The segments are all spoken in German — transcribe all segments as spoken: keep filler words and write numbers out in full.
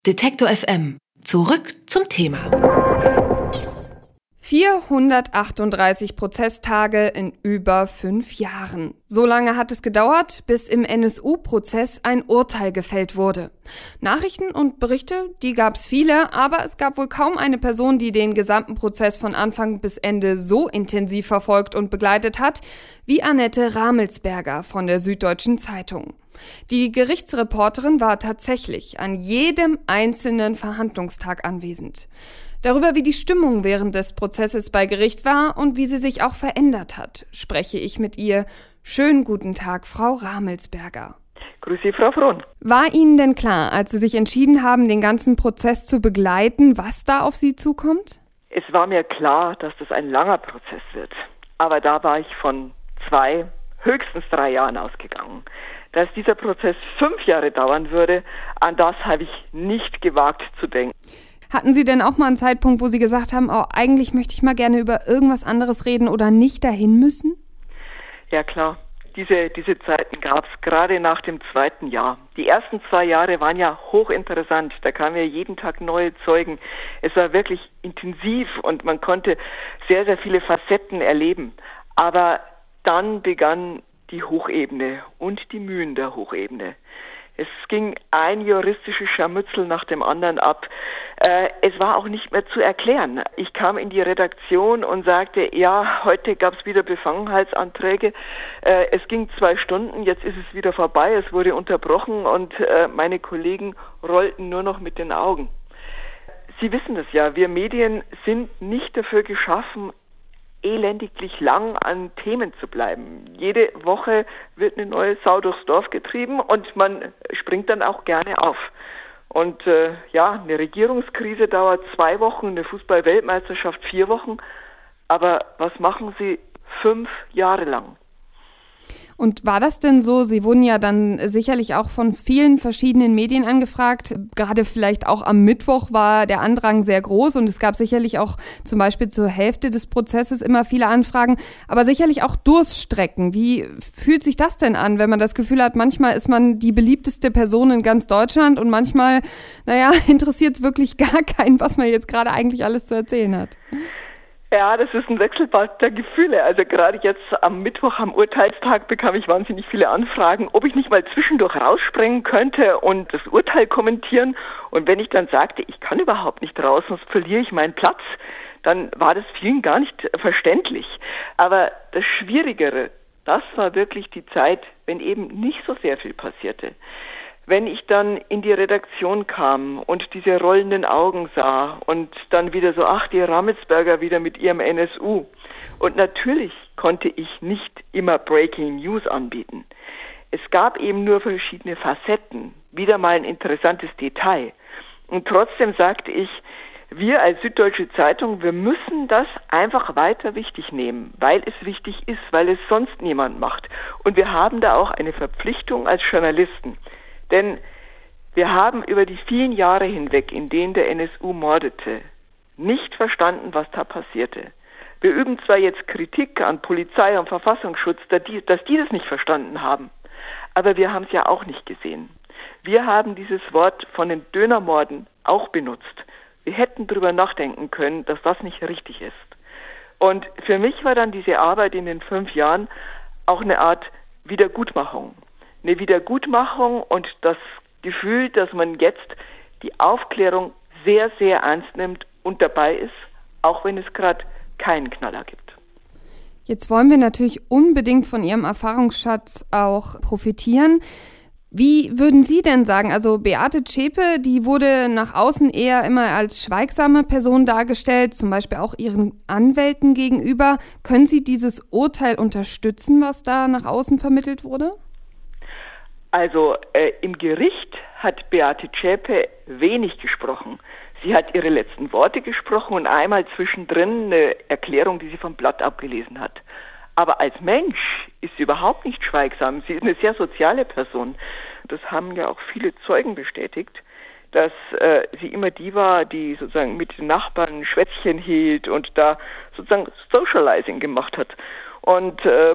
Detektor F M. Zurück zum Thema. vierhundertachtunddreißig Prozesstage in über fünf Jahren. So lange hat es gedauert, bis im N S U-Prozess ein Urteil gefällt wurde. Nachrichten und Berichte, die gab es viele, aber es gab wohl kaum eine Person, die den gesamten Prozess von Anfang bis Ende so intensiv verfolgt und begleitet hat, wie Annette Ramelsberger von der Süddeutschen Zeitung. Die Gerichtsreporterin war tatsächlich an jedem einzelnen Verhandlungstag anwesend. Darüber, wie die Stimmung während des Prozesses bei Gericht war und wie sie sich auch verändert hat, spreche ich mit ihr. Schönen guten Tag, Frau Ramelsberger. Grüße, Frau Frohn. War Ihnen denn klar, als Sie sich entschieden haben, den ganzen Prozess zu begleiten, was da auf Sie zukommt? Es war mir klar, dass das ein langer Prozess wird. Aber da war ich von zwei, höchstens drei Jahren ausgegangen. Dass dieser Prozess fünf Jahre dauern würde, an das habe ich nicht gewagt zu denken. Hatten Sie denn auch mal einen Zeitpunkt, wo Sie gesagt haben, oh, eigentlich möchte ich mal gerne über irgendwas anderes reden oder nicht dahin müssen? Ja klar, diese, diese Zeiten gab es gerade nach dem zweiten Jahr. Die ersten zwei Jahre waren ja hochinteressant, da kamen ja jeden Tag neue Zeugen. Es war wirklich intensiv und man konnte sehr, sehr viele Facetten erleben. Aber dann begann die Hochebene und die Mühen der Hochebene. Es ging ein juristisches Scharmützel nach dem anderen ab. Äh, es war auch nicht mehr zu erklären. Ich kam in die Redaktion und sagte, ja, heute gab es wieder Befangenheitsanträge. Äh, es ging zwei Stunden, jetzt ist es wieder vorbei, es wurde unterbrochen und äh, meine Kollegen rollten nur noch mit den Augen. Sie wissen es ja, wir Medien sind nicht dafür geschaffen, elendiglich lang an Themen zu bleiben. Jede Woche wird eine neue Sau durchs Dorf getrieben und man springt dann auch gerne auf. Und äh, ja, eine Regierungskrise dauert zwei Wochen, eine Fußball-Weltmeisterschaft vier Wochen. Aber was machen Sie fünf Jahre lang? Und war das denn so, Sie wurden ja dann sicherlich auch von vielen verschiedenen Medien angefragt, gerade vielleicht auch am Mittwoch war der Andrang sehr groß und es gab sicherlich auch zum Beispiel zur Hälfte des Prozesses immer viele Anfragen, aber sicherlich auch Durststrecken. Wie fühlt sich das denn an, wenn man das Gefühl hat, manchmal ist man die beliebteste Person in ganz Deutschland und manchmal, naja, interessiert es wirklich gar keinen, was man jetzt gerade eigentlich alles zu erzählen hat? Ja, das ist ein Wechselbad der Gefühle. Also gerade jetzt am Mittwoch, am Urteilstag, bekam ich wahnsinnig viele Anfragen, ob ich nicht mal zwischendurch rausspringen könnte und das Urteil kommentieren. Und wenn ich dann sagte, ich kann überhaupt nicht raus, sonst verliere ich meinen Platz, dann war das vielen gar nicht verständlich. Aber das Schwierigere, das war wirklich die Zeit, wenn eben nicht so sehr viel passierte. Wenn ich dann in die Redaktion kam und diese rollenden Augen sah und dann wieder so, ach, die Ramelsberger wieder mit ihrem N S U. Und natürlich konnte ich nicht immer Breaking News anbieten. Es gab eben nur verschiedene Facetten, wieder mal ein interessantes Detail. Und trotzdem sagte ich, wir als Süddeutsche Zeitung, wir müssen das einfach weiter wichtig nehmen, weil es wichtig ist, weil es sonst niemand macht. Und wir haben da auch eine Verpflichtung als Journalisten. Denn wir haben über die vielen Jahre hinweg, in denen der N S U mordete, nicht verstanden, was da passierte. Wir üben zwar jetzt Kritik an Polizei und Verfassungsschutz, dass die, dass die das nicht verstanden haben, aber wir haben es ja auch nicht gesehen. Wir haben dieses Wort von den Dönermorden auch benutzt. Wir hätten darüber nachdenken können, dass das nicht richtig ist. Und für mich war dann diese Arbeit in den fünf Jahren auch eine Art Wiedergutmachung. Eine Wiedergutmachung und das Gefühl, dass man jetzt die Aufklärung sehr, sehr ernst nimmt und dabei ist, auch wenn es gerade keinen Knaller gibt. Jetzt wollen wir natürlich unbedingt von Ihrem Erfahrungsschatz auch profitieren. Wie würden Sie denn sagen, also Beate Zschäpe, die wurde nach außen eher immer als schweigsame Person dargestellt, zum Beispiel auch ihren Anwälten gegenüber. Können Sie dieses Urteil unterstützen, was da nach außen vermittelt wurde? Also äh, im Gericht hat Beate Zschäpe wenig gesprochen. Sie hat ihre letzten Worte gesprochen und einmal zwischendrin eine Erklärung, die sie vom Blatt abgelesen hat. Aber als Mensch ist sie überhaupt nicht schweigsam. Sie ist eine sehr soziale Person. Das haben ja auch viele Zeugen bestätigt, dass äh, sie immer die war, die sozusagen mit den Nachbarn Schwätzchen hielt und da sozusagen Socializing gemacht hat. Und ähm,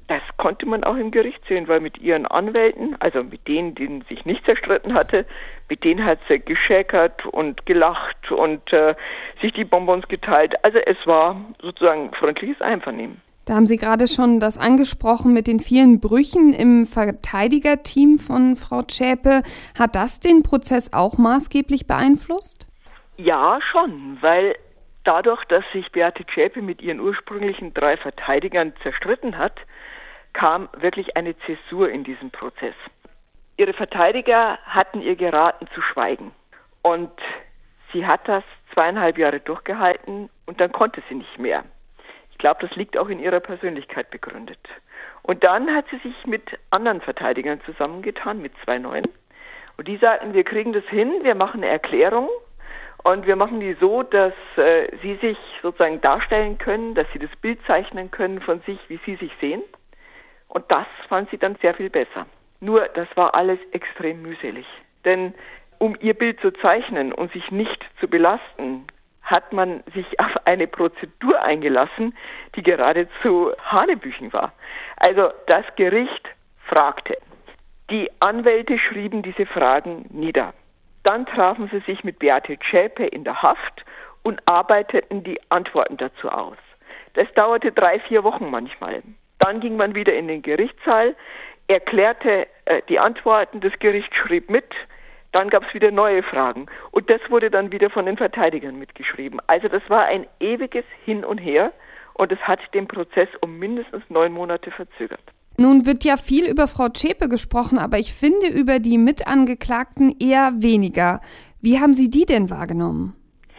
Das konnte man auch im Gericht sehen, weil mit ihren Anwälten, also mit denen, denen sich nicht zerstritten hatte, mit denen hat sie geschäkert und gelacht und äh, sich die Bonbons geteilt. Also es war sozusagen freundliches Einvernehmen. Da haben Sie gerade schon das angesprochen mit den vielen Brüchen im Verteidigerteam von Frau Zschäpe. Hat das den Prozess auch maßgeblich beeinflusst? Ja, schon, weil dadurch, dass sich Beate Zschäpe mit ihren ursprünglichen drei Verteidigern zerstritten hat, kam wirklich eine Zäsur in diesem Prozess. Ihre Verteidiger hatten ihr geraten zu schweigen und sie hat das zweieinhalb Jahre durchgehalten und dann konnte sie nicht mehr. Ich glaube, das liegt auch in ihrer Persönlichkeit begründet. Und dann hat sie sich mit anderen Verteidigern zusammengetan, mit zwei neuen. Und die sagten, wir kriegen das hin, wir machen eine Erklärung und wir machen die so, dass äh, sie sich sozusagen darstellen können, dass sie das Bild zeichnen können von sich, wie sie sich sehen. Und das fand sie dann sehr viel besser. Nur, das war alles extrem mühselig. Denn um ihr Bild zu zeichnen und sich nicht zu belasten, hat man sich auf eine Prozedur eingelassen, die geradezu hanebüchen war. Also das Gericht fragte. Die Anwälte schrieben diese Fragen nieder. Dann trafen sie sich mit Beate Zschäpe in der Haft und arbeiteten die Antworten dazu aus. Das dauerte drei, vier Wochen manchmal. Dann ging man wieder in den Gerichtssaal, erklärte äh, die Antworten, das Gericht schrieb mit, dann gab es wieder neue Fragen und das wurde dann wieder von den Verteidigern mitgeschrieben. Also das war ein ewiges Hin und Her und es hat den Prozess um mindestens neun Monate verzögert. Nun wird ja viel über Frau Zschäpe gesprochen, aber ich finde über die Mitangeklagten eher weniger. Wie haben Sie die denn wahrgenommen?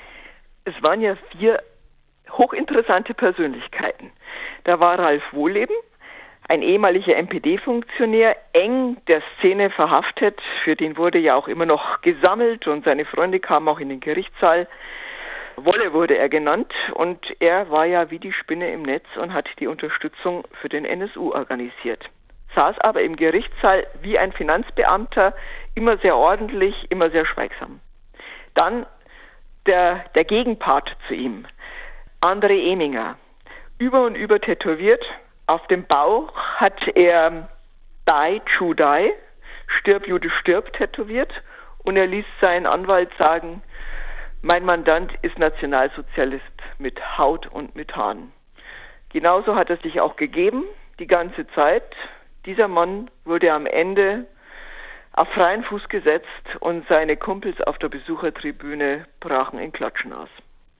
Es waren ja vier hochinteressante Persönlichkeiten. Da war Ralf Wohleben, ein ehemaliger M P D-Funktionär, eng der Szene verhaftet, für den wurde ja auch immer noch gesammelt und seine Freunde kamen auch in den Gerichtssaal. Wolle wurde er genannt und er war ja wie die Spinne im Netz und hat die Unterstützung für den N S U organisiert. Saß aber im Gerichtssaal wie ein Finanzbeamter, immer sehr ordentlich, immer sehr schweigsam. Dann der, der Gegenpart zu ihm, André Eminger, über und über tätowiert. Auf dem Bauch hat er Die, Chu Die, Stirb, Jude, stirb tätowiert und er ließ seinen Anwalt sagen, mein Mandant ist Nationalsozialist mit Haut und mit Haaren. Genauso hat er sich auch gegeben, die ganze Zeit. Dieser Mann wurde am Ende auf freien Fuß gesetzt und seine Kumpels auf der Besuchertribüne brachen in Klatschen aus.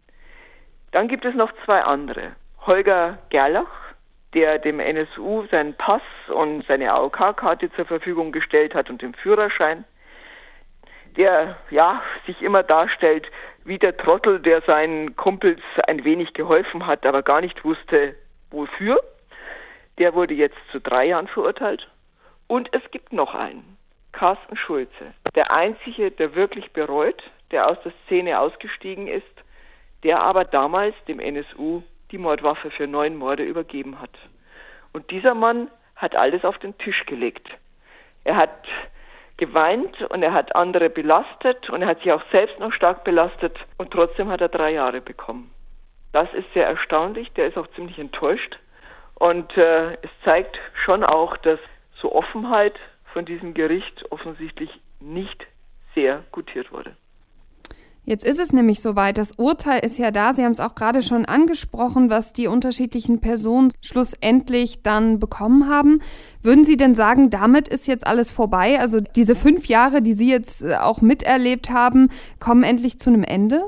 Dann gibt es noch zwei andere. Holger Gerlach, der dem N S U seinen Pass und seine A O K-Karte zur Verfügung gestellt hat und den Führerschein, der ja sich immer darstellt wie der Trottel, der seinen Kumpels ein wenig geholfen hat, aber gar nicht wusste, wofür. Der wurde jetzt zu drei Jahren verurteilt. Und es gibt noch einen, Carsten Schulze, der Einzige, der wirklich bereut, der aus der Szene ausgestiegen ist, der aber damals dem N S U die Mordwaffe für neun Morde übergeben hat. Und dieser Mann hat alles auf den Tisch gelegt. Er hat geweint und er hat andere belastet und er hat sich auch selbst noch stark belastet und trotzdem hat er drei Jahre bekommen. Das ist sehr erstaunlich, der ist auch ziemlich enttäuscht und äh, es zeigt schon auch, dass so Offenheit von diesem Gericht offensichtlich nicht sehr gutiert wurde. Jetzt ist es nämlich soweit, das Urteil ist ja da, Sie haben es auch gerade schon angesprochen, was die unterschiedlichen Personen schlussendlich dann bekommen haben. Würden Sie denn sagen, damit ist jetzt alles vorbei? Also diese fünf Jahre, die Sie jetzt auch miterlebt haben, kommen endlich zu einem Ende?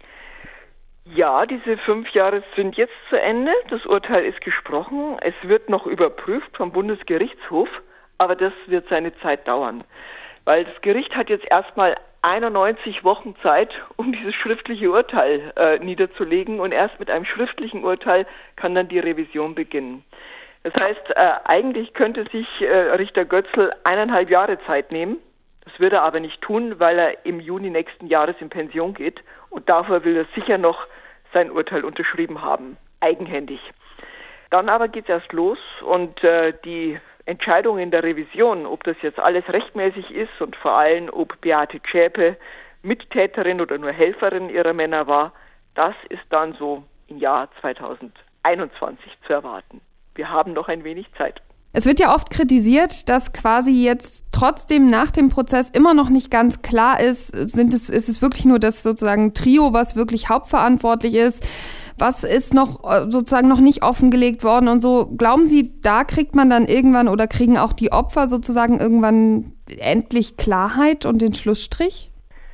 Ja, diese fünf Jahre sind jetzt zu Ende. Das Urteil ist gesprochen. Es wird noch überprüft vom Bundesgerichtshof, aber das wird seine Zeit dauern. Weil das Gericht hat jetzt erstmal einundneunzig Wochen Zeit, um dieses schriftliche Urteil äh, niederzulegen und erst mit einem schriftlichen Urteil kann dann die Revision beginnen. Das heißt, äh, eigentlich könnte sich äh, Richter Götzl eineinhalb Jahre Zeit nehmen. Das wird er aber nicht tun, weil er im Juni nächsten Jahres in Pension geht und davor will er sicher noch sein Urteil unterschrieben haben, eigenhändig. Dann aber geht es erst los und äh, die Entscheidung in der Revision, ob das jetzt alles rechtmäßig ist und vor allem, ob Beate Zschäpe Mittäterin oder nur Helferin ihrer Männer war, das ist dann so im Jahr zweitausendeinundzwanzig zu erwarten. Wir haben noch ein wenig Zeit. Es wird ja oft kritisiert, dass quasi jetzt trotzdem nach dem Prozess immer noch nicht ganz klar ist, sind es, ist es wirklich nur das sozusagen Trio, was wirklich hauptverantwortlich ist? Was ist noch sozusagen noch nicht offengelegt worden und so? Glauben Sie, da kriegt man dann irgendwann oder kriegen auch die Opfer sozusagen irgendwann endlich Klarheit und den Schlussstrich?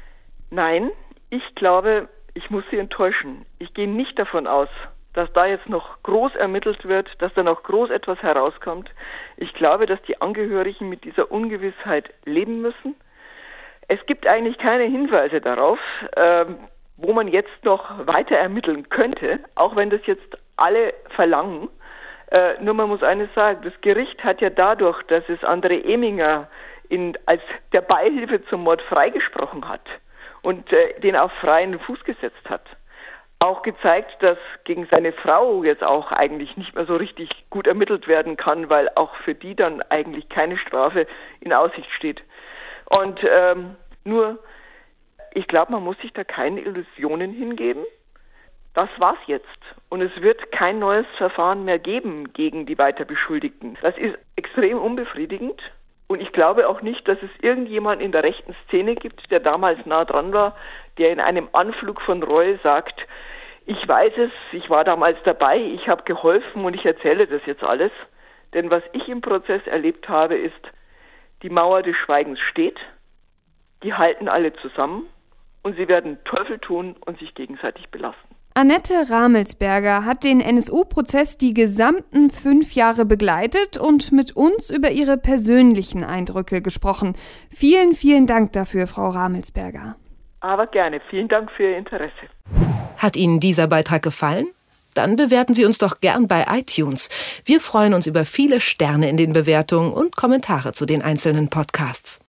Nein, ich glaube, ich muss Sie enttäuschen. Ich gehe nicht davon aus, dass da jetzt noch groß ermittelt wird, dass da noch groß etwas herauskommt. Ich glaube, dass die Angehörigen mit dieser Ungewissheit leben müssen. Es gibt eigentlich keine Hinweise darauf, ähm, wo man jetzt noch weiter ermitteln könnte, auch wenn das jetzt alle verlangen. Äh, nur man muss eines sagen, das Gericht hat ja dadurch, dass es André Eminger in, als der Beihilfe zum Mord freigesprochen hat und äh, den auf freien Fuß gesetzt hat, auch gezeigt, dass gegen seine Frau jetzt auch eigentlich nicht mehr so richtig gut ermittelt werden kann, weil auch für die dann eigentlich keine Strafe in Aussicht steht. Und ähm, nur, ich glaube, man muss sich da keine Illusionen hingeben. Das war's jetzt. Und es wird kein neues Verfahren mehr geben gegen die Weiterbeschuldigten. Das ist extrem unbefriedigend. Und ich glaube auch nicht, dass es irgendjemand in der rechten Szene gibt, der damals nah dran war, der in einem Anflug von Reue sagt, ich weiß es, ich war damals dabei, ich habe geholfen und ich erzähle das jetzt alles. Denn was ich im Prozess erlebt habe, ist, die Mauer des Schweigens steht, die halten alle zusammen und sie werden Teufel tun und sich gegenseitig belasten. Annette Ramelsberger hat den N S U-Prozess die gesamten fünf Jahre begleitet und mit uns über ihre persönlichen Eindrücke gesprochen. Vielen, vielen Dank dafür, Frau Ramelsberger. Aber gerne. Vielen Dank für Ihr Interesse. Hat Ihnen dieser Beitrag gefallen? Dann bewerten Sie uns doch gern bei iTunes. Wir freuen uns über viele Sterne in den Bewertungen und Kommentare zu den einzelnen Podcasts.